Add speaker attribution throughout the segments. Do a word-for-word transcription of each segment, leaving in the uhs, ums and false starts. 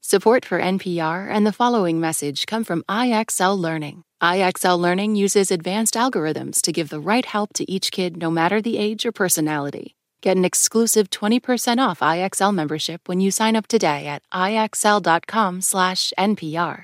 Speaker 1: Support for N P R and the following message come from I X L Learning. I X L Learning uses advanced algorithms to give the right help to each kid no matter the age or personality. Get an exclusive twenty percent off I X L membership when you sign up today at ixl.com slash NPR.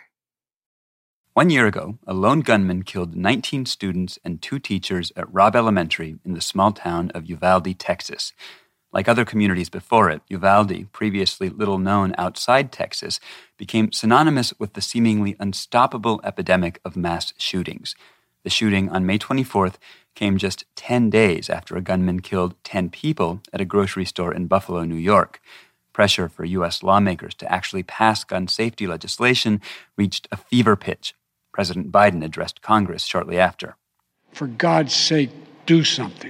Speaker 2: One year ago, a lone gunman killed nineteen students and two teachers at Robb Elementary in the small town of Uvalde, Texas. Like other communities before it, Uvalde, previously little known outside Texas, became synonymous with the seemingly unstoppable epidemic of mass shootings. The shooting on May twenty-fourth came just ten days after a gunman killed ten people at a grocery store in Buffalo, New York. Pressure for U S lawmakers to actually pass gun safety legislation reached a fever pitch. President Biden addressed Congress shortly after.
Speaker 3: For God's sake, do something.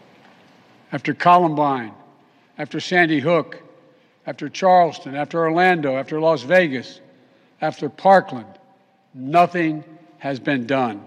Speaker 3: After Columbine, after Sandy Hook, after Charleston, after Orlando, after Las Vegas, after Parkland, nothing has been done.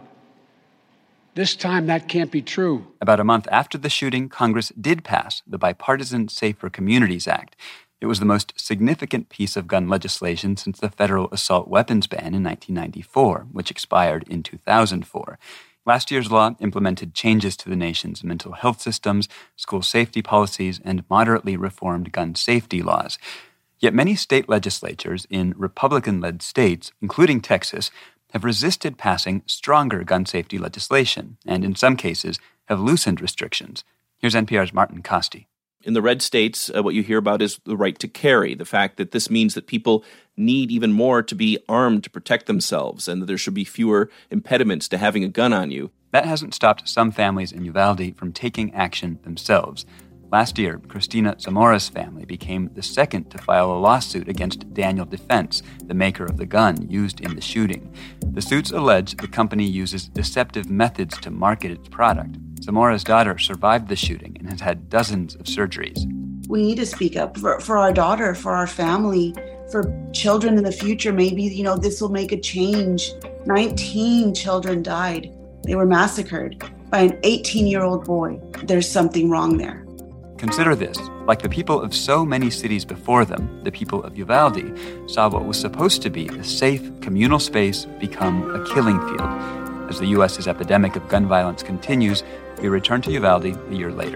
Speaker 3: This time, that can't be true.
Speaker 2: About a month after the shooting, Congress did pass the Bipartisan Safer Communities Act. It was the most significant piece of gun legislation since the federal assault weapons ban in nineteen ninety-four, which expired in two thousand four. Last year's law implemented changes to the nation's mental health systems, school safety policies, and moderately reformed gun safety laws. Yet many state legislatures in Republican-led states, including Texas, have resisted passing stronger gun safety legislation, and in some cases have loosened restrictions. Here's N P R's Martin Kaste.
Speaker 4: In the red states, uh, what you hear about is the right to carry, the fact that this means that people need even more to be armed to protect themselves and that there should be fewer impediments to having a gun on you.
Speaker 2: That hasn't stopped some families in Uvalde from taking action themselves. Last year, Christina Zamora's family became the second to file a lawsuit against Daniel Defense, the maker of the gun used in the shooting. The suits allege the company uses deceptive methods to market its product. Zamora's daughter survived the shooting and has had dozens of surgeries.
Speaker 5: We need to speak up for, for our daughter, for our family, for children in the future. Maybe, you know, this will make a change. nineteen children died. They were massacred by an eighteen-year-old boy. There's something wrong there.
Speaker 2: Consider this. Like the people of so many cities before them, the people of Uvalde saw what was supposed to be a safe, communal space become a killing field. As the U S's epidemic of gun violence continues, we return to Uvalde a year later.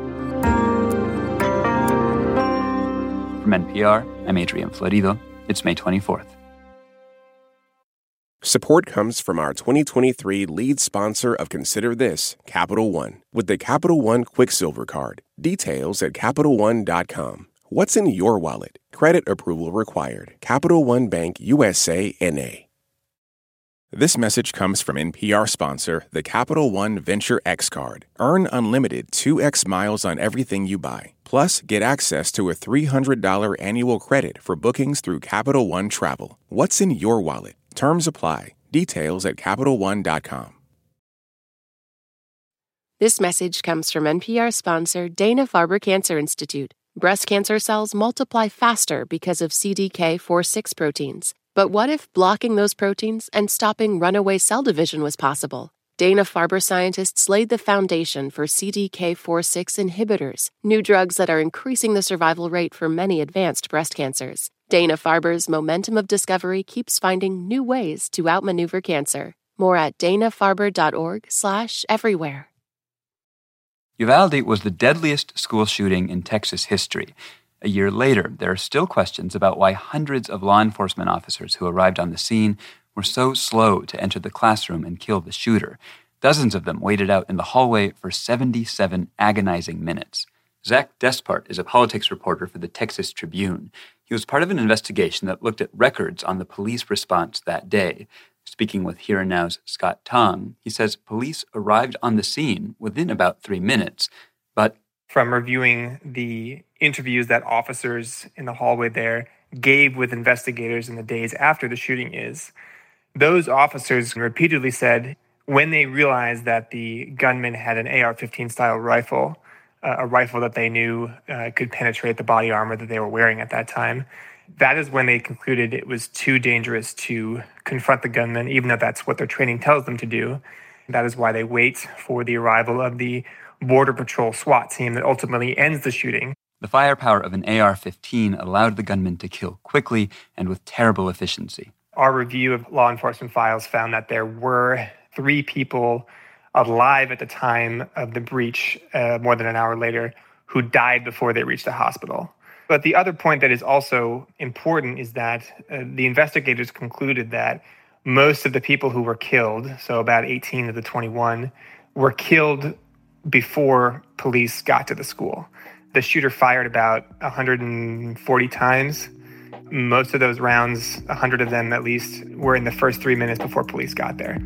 Speaker 2: From N P R, I'm Adrian Florido. It's May twenty-fourth.
Speaker 6: Support comes from our twenty twenty-three lead sponsor of Consider This, Capital One, with the Capital One Quicksilver Card. Details at Capital One dot com. What's in your wallet? Credit approval required. Capital One Bank, U S A, N A This message comes from N P R sponsor, the Capital One Venture X Card. Earn unlimited two x miles on everything you buy. Plus, get access to a three hundred dollars annual credit for bookings through Capital One Travel. What's in your wallet? Terms apply. Details at Capital One dot com.
Speaker 1: This message comes from N P R sponsor Dana-Farber Cancer Institute. Breast cancer cells multiply faster because of C D K four six proteins. But what if blocking those proteins and stopping runaway cell division was possible? Dana-Farber scientists laid the foundation for C D K four six inhibitors, new drugs that are increasing the survival rate for many advanced breast cancers. Dana-Farber's momentum of discovery keeps finding new ways to outmaneuver cancer. More at dana-farber.org slash everywhere.
Speaker 2: Uvalde was the deadliest school shooting in Texas history. A year later, there are still questions about why hundreds of law enforcement officers who arrived on the scene were so slow to enter the classroom and kill the shooter. Dozens of them waited out in the hallway for seventy-seven agonizing minutes. Zach Despart is a politics reporter for the Texas Tribune. He was part of an investigation that looked at records on the police response that day. Speaking with Here and Now's Scott Tong, he says police arrived on the scene within about three minutes, but
Speaker 7: from reviewing the interviews that officers in the hallway there gave with investigators in the days after the shooting is, those officers repeatedly said when they realized that the gunman had an A R fifteen style rifle, uh, a rifle that they knew uh, could penetrate the body armor that they were wearing at that time, that is when they concluded it was too dangerous to confront the gunman, even though that's what their training tells them to do. That is why they wait for the arrival of the Border Patrol SWAT team that ultimately ends the shooting.
Speaker 2: The firepower of an A R fifteen allowed the gunman to kill quickly and with terrible efficiency.
Speaker 7: Our review of law enforcement files found that there were three people alive at the time of the breach, uh, more than an hour later, who died before they reached the hospital. But the other point that is also important is that uh, the investigators concluded that most of the people who were killed, so about eighteen of the twenty-one, were killed before police got to the school. The shooter fired about one hundred forty times. Most of those rounds, one hundred of them at least, were in the first three minutes before police got there.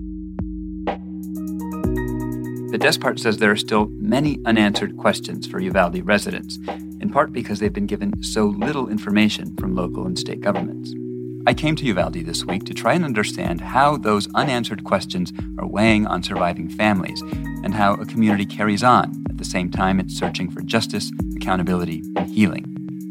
Speaker 2: The Despart says there are still many unanswered questions for Uvalde residents, in part because they've been given so little information from local and state governments. I came to Uvalde this week to try and understand how those unanswered questions are weighing on surviving families and how a community carries on at the same time it's searching for justice, accountability, and healing.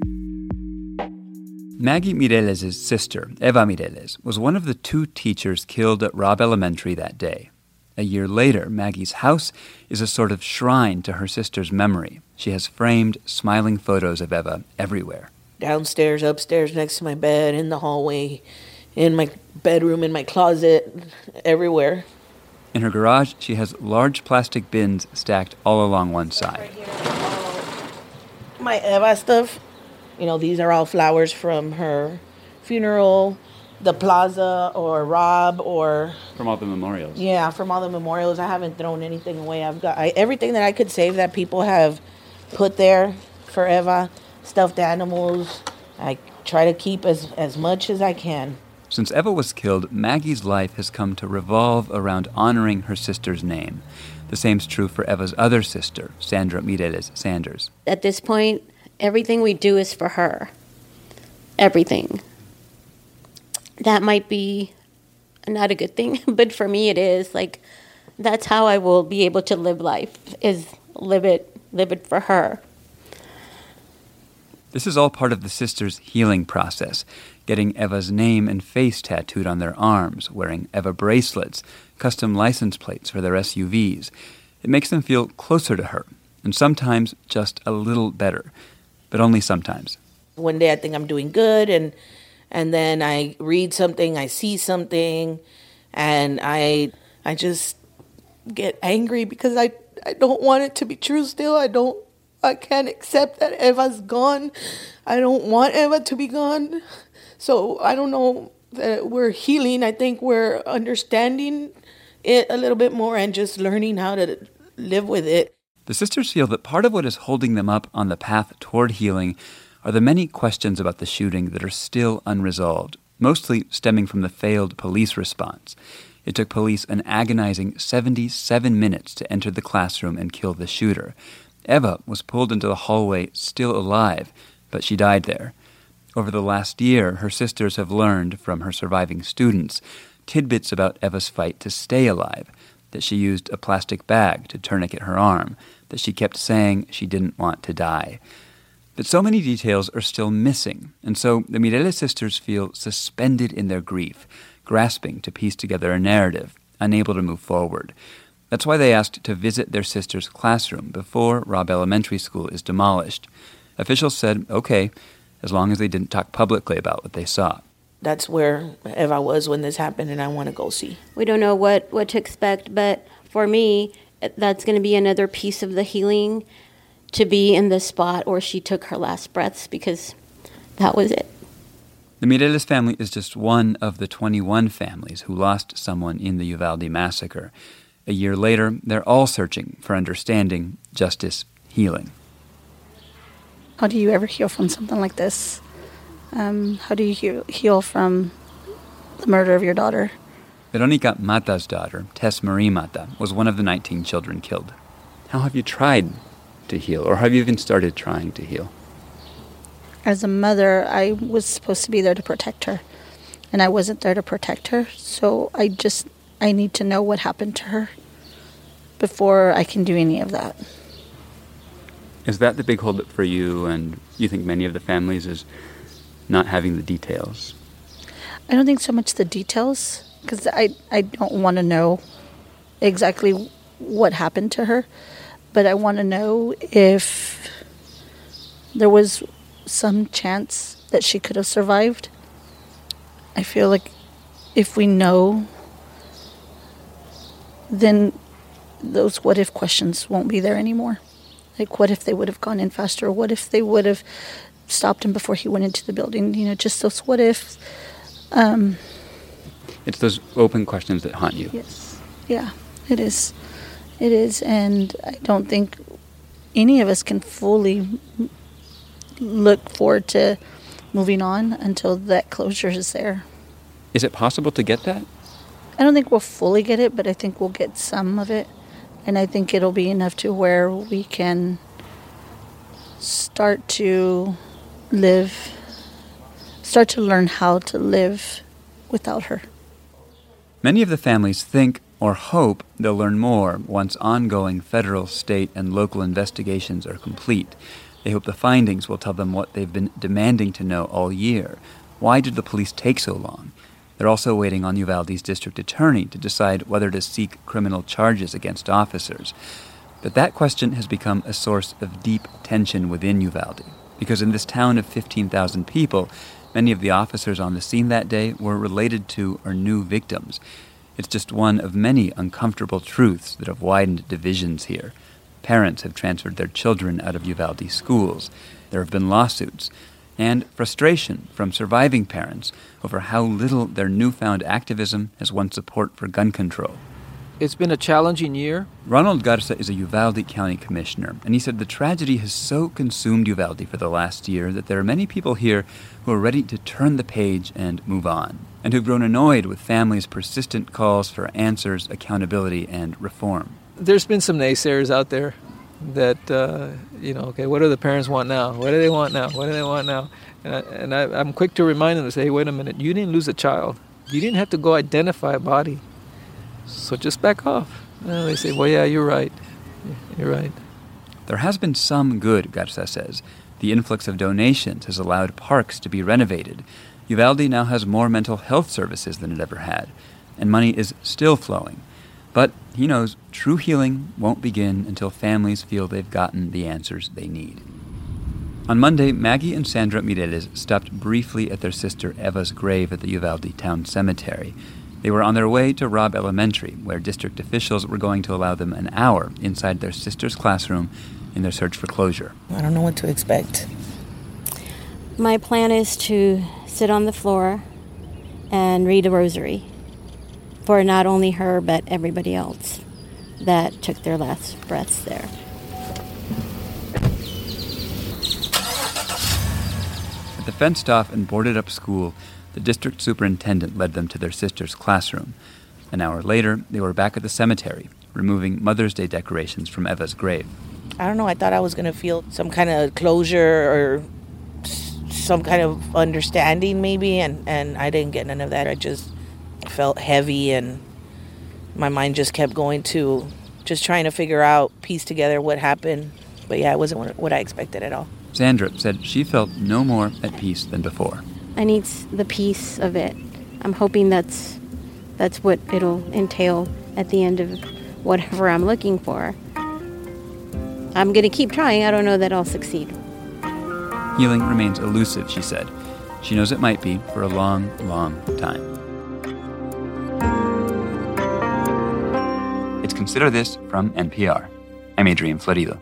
Speaker 2: Maggie Mireles' sister, Eva Mireles, was one of the two teachers killed at Robb Elementary that day. A year later, Maggie's house is a sort of shrine to her sister's memory. She has framed, smiling photos of Eva everywhere.
Speaker 8: Downstairs, upstairs, next to my bed, in the hallway, in my bedroom, in my closet, everywhere.
Speaker 2: In her garage, she has large plastic bins stacked all along one side.
Speaker 8: Right here, my Eva stuff. You know, these are all flowers from her funeral, the plaza, or Rob, or...
Speaker 2: From all the memorials.
Speaker 8: Yeah, from all the memorials. I haven't thrown anything away. I've got I, everything that I could save that people have put there for Eva. Stuffed animals. I try to keep as, as much as I can.
Speaker 2: Since Eva was killed, Maggie's life has come to revolve around honoring her sister's name. The same's true for Eva's other sister, Sandra Mireles Sanders.
Speaker 9: At this point, everything we do is for her. Everything. That might be not a good thing, but for me it is. Like, that's how I will be able to live life, is live it, live it for her.
Speaker 2: This is all part of the sisters' healing process, getting Eva's name and face tattooed on their arms, wearing Eva bracelets, custom license plates for their S U Vs. It makes them feel closer to her, and sometimes just a little better, but only sometimes.
Speaker 8: One day I think I'm doing good, and and then I read something, I see something, and I I just get angry because I, I don't want it to be true still. I don't I can't accept that Eva's gone. I don't want Eva to be gone. So I don't know that we're healing. I think we're understanding it a little bit more and just learning how to live with it.
Speaker 2: The sisters feel that part of what is holding them up on the path toward healing are the many questions about the shooting that are still unresolved, mostly stemming from the failed police response. It took police an agonizing seventy-seven minutes to enter the classroom and kill the shooter. Eva was pulled into the hallway still alive, but she died there. Over the last year, her sisters have learned from her surviving students tidbits about Eva's fight to stay alive, that she used a plastic bag to tourniquet her arm, that she kept saying she didn't want to die. But so many details are still missing, and so the Mireles sisters feel suspended in their grief, grasping to piece together a narrative, unable to move forward. That's why they asked to visit their sister's classroom before Robb Elementary School is demolished. Officials said, okay, as long as they didn't talk publicly about what they saw.
Speaker 8: That's where Eva was when this happened, and I want to go see.
Speaker 9: We don't know what, what to expect, but for me, that's going to be another piece of the healing, to be in the spot where she took her last breaths, because that was it.
Speaker 2: The Mireles family is just one of the twenty-one families who lost someone in the Uvalde massacre. A year later, they're all searching for understanding, justice, healing.
Speaker 10: How do you ever heal from something like this? Um, how do you heal, heal from the murder of your daughter?
Speaker 2: Veronica Mata's daughter, Tess Marie Mata, was one of the nineteen children killed. How have you tried to heal, or have you even started trying to heal?
Speaker 10: As a mother, I was supposed to be there to protect her, and I wasn't there to protect her, so I just, I need to know what happened to her before I can do any of that.
Speaker 2: Is that the big holdup for you, and you think many of the families, is not having the details?
Speaker 10: I don't think so much the details, because I, I don't want to know exactly what happened to her, but I want to know if there was some chance that she could have survived. I feel like if we know, then those what if questions won't be there anymore. Like, what if they would have gone in faster? What if they would have stopped him before he went into the building? You know, just those what ifs. Um,
Speaker 2: it's those open questions that haunt you.
Speaker 10: Yes. Yeah, it is. It is. And I don't think any of us can fully look forward to moving on until that closure is there.
Speaker 2: Is it possible to get that?
Speaker 10: I don't think we'll fully get it, but I think we'll get some of it. And I think it'll be enough to where we can start to live, start to learn how to live without her.
Speaker 2: Many of the families think or hope they'll learn more once ongoing federal, state, and local investigations are complete. They hope the findings will tell them what they've been demanding to know all year. Why did the police take so long? They're also waiting on Uvalde's district attorney to decide whether to seek criminal charges against officers. But that question has become a source of deep tension within Uvalde, because in this town of fifteen thousand people, many of the officers on the scene that day were related to or knew victims. It's just one of many uncomfortable truths that have widened divisions here. Parents have transferred their children out of Uvalde schools. There have been lawsuits. And frustration from surviving parents over how little their newfound activism has won support for gun control.
Speaker 11: It's been a challenging year.
Speaker 2: Ronald Garza is a Uvalde County commissioner, and he said the tragedy has so consumed Uvalde for the last year that there are many people here who are ready to turn the page and move on, and who've grown annoyed with families' persistent calls for answers, accountability, and reform.
Speaker 11: There's been some naysayers out there that, uh, you know, okay, what do the parents want now? What do they want now? What do they want now? And, I, and I, I'm quick to remind them to say, hey, wait a minute, you didn't lose a child. You didn't have to go identify a body. So just back off. And they say, well, yeah, you're right. You're right.
Speaker 2: There has been some good, Garza says. The influx of donations has allowed parks to be renovated. Uvalde now has more mental health services than it ever had. And money is still flowing. But he knows true healing won't begin until families feel they've gotten the answers they need. On Monday, Maggie and Sandra Mireles stopped briefly at their sister Eva's grave at the Uvalde Town Cemetery. They were on their way to Robb Elementary, where district officials were going to allow them an hour inside their sister's classroom in their search for closure.
Speaker 8: I don't know what to expect.
Speaker 9: My plan is to sit on the floor and read a rosary for not only her, but everybody else that took their last breaths there.
Speaker 2: At the fenced-off and boarded-up school, the district superintendent led them to their sister's classroom. An hour later, they were back at the cemetery, removing Mother's Day decorations from Eva's grave.
Speaker 8: I don't know, I thought I was going to feel some kind of closure or some kind of understanding maybe, and, and I didn't get none of that. I just felt heavy, and my mind just kept going to just trying to figure out, piece together what happened. But yeah, it wasn't what I expected at all.
Speaker 2: Sandra said she felt no more at peace than before.
Speaker 9: I need the peace of it. I'm hoping that's that's what it'll entail at the end of whatever I'm looking for. I'm going to keep trying. I don't know that I'll succeed.
Speaker 2: Healing remains elusive, she said. She knows it might be for a long, long time. It's Consider This from N P R. I'm Adrian Florido.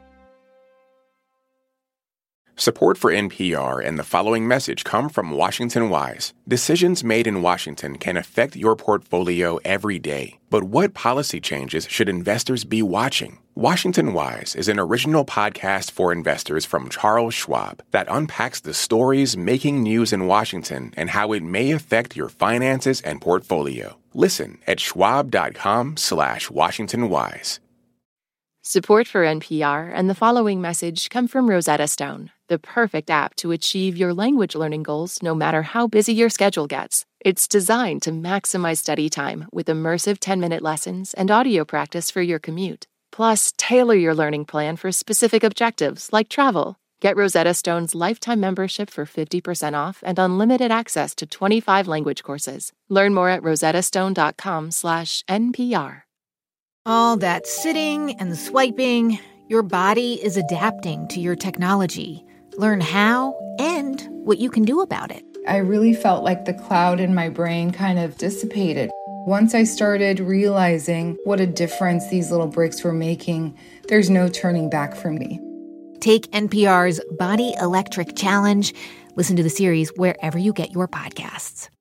Speaker 6: Support for N P R and the following message come from Washington Wise. Decisions made in Washington can affect your portfolio every day. But what policy changes should investors be watching? Washington Wise is an original podcast for investors from Charles Schwab that unpacks the stories making news in Washington and how it may affect your finances and portfolio. Listen at schwab.com slash Washington Wise.
Speaker 1: Support for N P R and the following message come from Rosetta Stone, the perfect app to achieve your language learning goals no matter how busy your schedule gets. It's designed to maximize study time with immersive ten-minute lessons and audio practice for your commute. Plus, tailor your learning plan for specific objectives like travel. Get Rosetta Stone's lifetime membership for fifty percent off and unlimited access to twenty-five language courses. Learn more at rosettastone.com slash NPR.
Speaker 12: All that sitting and swiping, your body is adapting to your technology. Learn how and what you can do about it.
Speaker 13: I really felt like the cloud in my brain kind of dissipated. Once I started realizing what a difference these little bricks were making, there's no turning back for me.
Speaker 12: Take N P R's Body Electric Challenge. Listen to the series wherever you get your podcasts.